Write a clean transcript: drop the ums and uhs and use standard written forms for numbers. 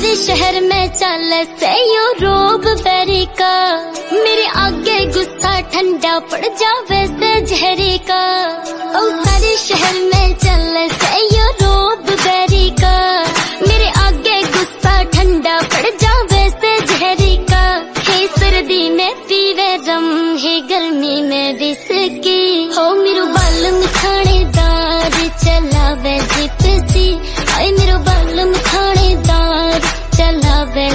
सारे शहर में चले से यूरोप अमेरिका, मेरे आगे गुस्सा ठंडा पड़ जावे से जहरी का। ओ सारे शहर में चले से यूरोप अमेरिका, मेरे आगे गुस्सा ठंडा पड़ जावे से जहरी का। हे सर्दी में पीवे रम, हे गर्मी में विस्की, हो मेरू बाल मिठा